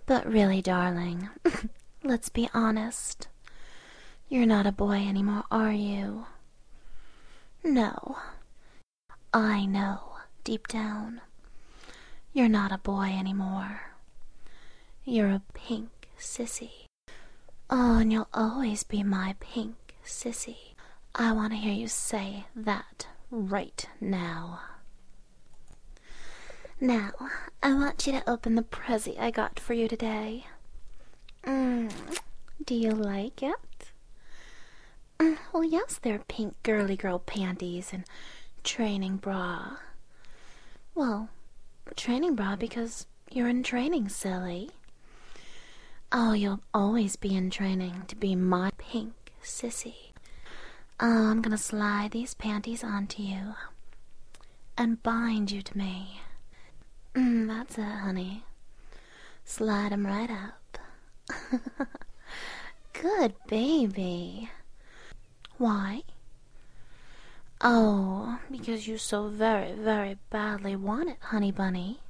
But really, darling, let's be honest. You're not a boy anymore, are you? No. I know, deep down. You're not a boy anymore. You're a pink sissy. Oh, and you'll always be my pink sissy. I want to hear you say that right now. Now, I want you to open the present I got for you today. Do you like it? Well, yes, they're pink girly girl panties and training bra. Well, training bra because you're in training, silly. Oh, you'll always be in training to be my pink sissy. I'm gonna slide these panties onto you and bind you to me. That's it, honey. Slide 'em right up. Good baby. Why? Oh, because you so very, very badly want it, honey bunny.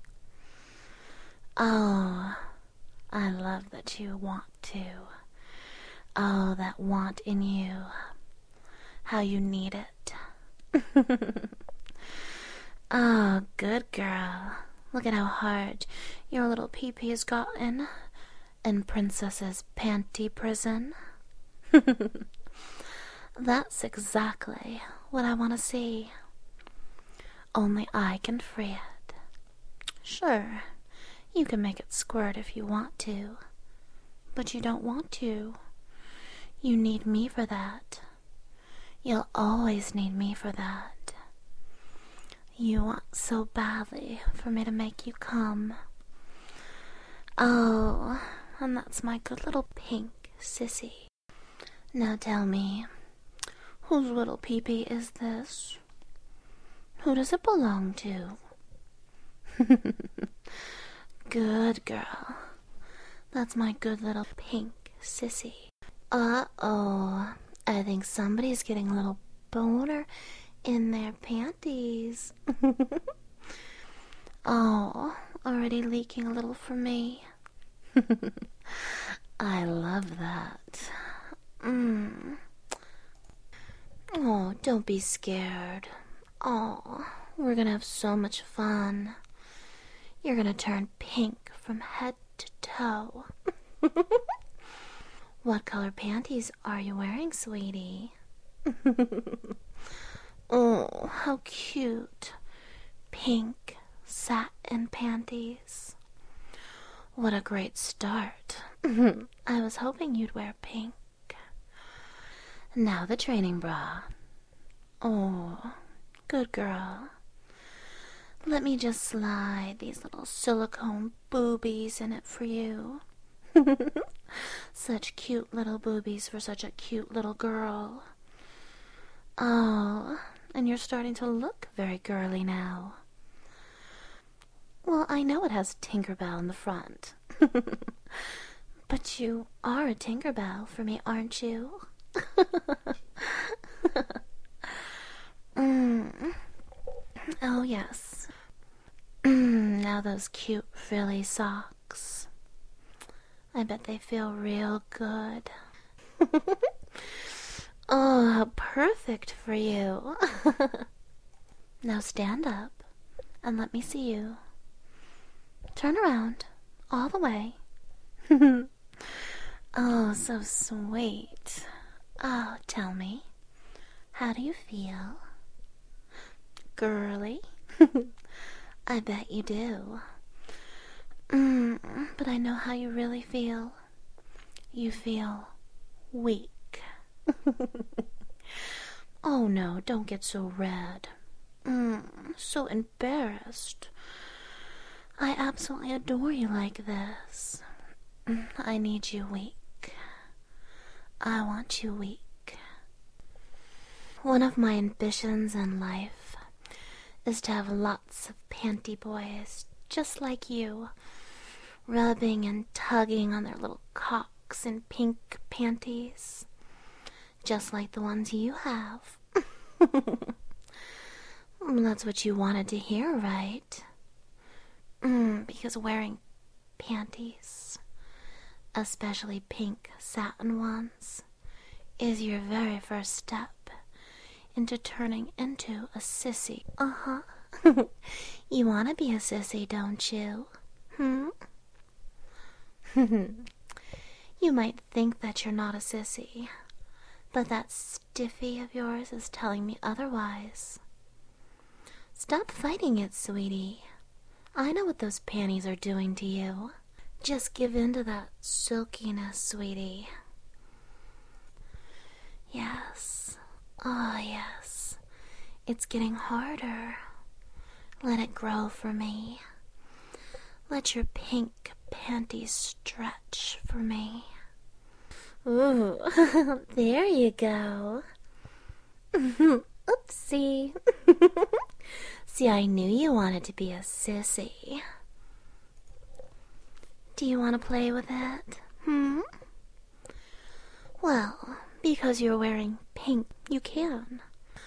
Oh, I love that you want to. Oh, that want in you. How you need it. Oh, good girl. Look at how hard your little pee-pee has gotten in Princess's panty prison. That's exactly what I want to see. Only I can free it. Sure, you can make it squirt if you want to, but you don't want to. You need me for that. You'll always need me for that. You want so badly for me to make you come. Oh, and that's my good little pink sissy. Now tell me, whose little pee-pee is this? Who does it belong to? Good girl. That's my good little pink sissy. Uh-oh. I think somebody's getting a little boner in their panties. Oh, already leaking a little for me. I love that. Oh, don't be scared. Oh, we're gonna have so much fun. You're gonna turn pink from head to toe. What color panties are you wearing, sweetie? Oh, how cute. Pink satin panties. What a great start. I was hoping you'd wear pink. Now the training bra. Oh, good girl. Let me just slide these little silicone boobies in it for you. Such cute little boobies for such a cute little girl. Oh, and you're starting to look very girly now. Well, I know it has Tinkerbell in the front. But you are a Tinkerbell for me, aren't you? Oh, yes. Now those cute frilly socks. I bet they feel real good. Oh, how perfect for you. Now stand up and let me see you. Turn around all the way. Oh, so sweet. Oh, tell me, how do you feel? Girly? I bet you do. But I know how you really feel. You feel weak. Oh no, don't get so red. So embarrassed. I absolutely adore you like this. I need you weak. I want you weak. One of my ambitions in life is to have lots of panty boys just like you, rubbing and tugging on their little cocks in pink panties, just like the ones you have. That's what you wanted to hear, right? Because wearing panties especially pink satin ones, is your very first step into turning into a sissy. Uh-huh. You want to be a sissy, don't you? You might think that you're not a sissy, but that stiffy of yours is telling me otherwise. Stop fighting it, sweetie. I know what those panties are doing to you. Just give in to that silkiness, sweetie. Yes. Oh, yes. It's getting harder. Let it grow for me. Let your pink panties stretch for me. Ooh, there you go. Oopsie. See, I knew you wanted to be a sissy. Do you want to play with it? Well, because you're wearing pink, you can.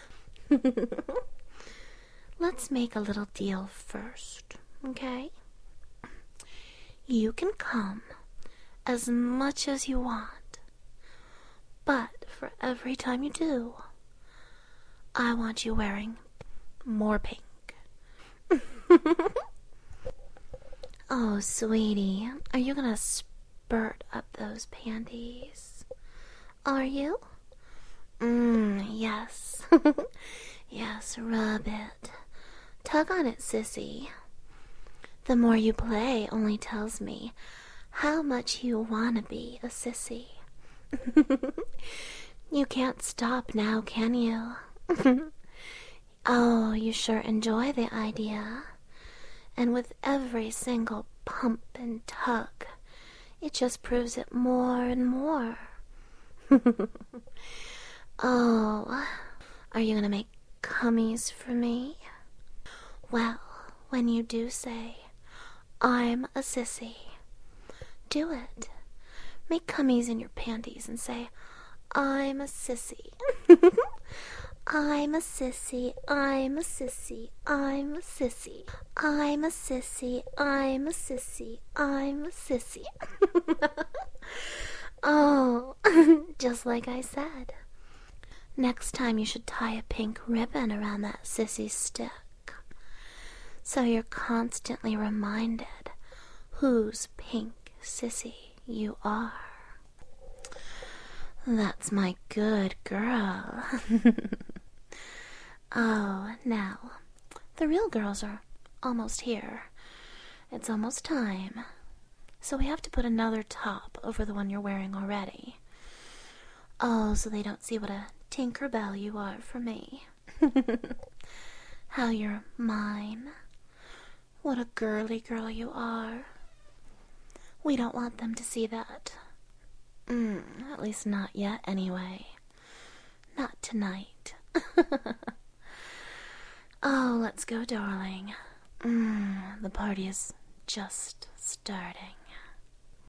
Let's make a little deal first, okay? You can come as much as you want, but for every time you do, I want you wearing more pink. Oh, sweetie, are you gonna spurt up those panties? Are you? Yes. Yes, rub it. Tug on it, sissy. The more you play only tells me how much you wanna be a sissy. You can't stop now, can you? Oh, you sure enjoy the idea. And with every single pump and tug, it just proves it more and more. Oh, are you gonna make cummies for me? Well, when you do say, I'm a sissy, do it. Make cummies in your panties and say, I'm a sissy. I'm a sissy, I'm a sissy, I'm a sissy. I'm a sissy, I'm a sissy, I'm a sissy. Oh, just like I said. Next time you should tie a pink ribbon around that sissy stick, so you're constantly reminded whose pink sissy you are. That's my good girl. Oh, now, the real girls are almost here. It's almost time. So we have to put another top over the one you're wearing already. Oh, so they don't see what a Tinkerbell you are for me. How you're mine. What a girly girl you are. We don't want them to see that. At least not yet, anyway. Not tonight. Oh, let's go, darling. The party is just starting.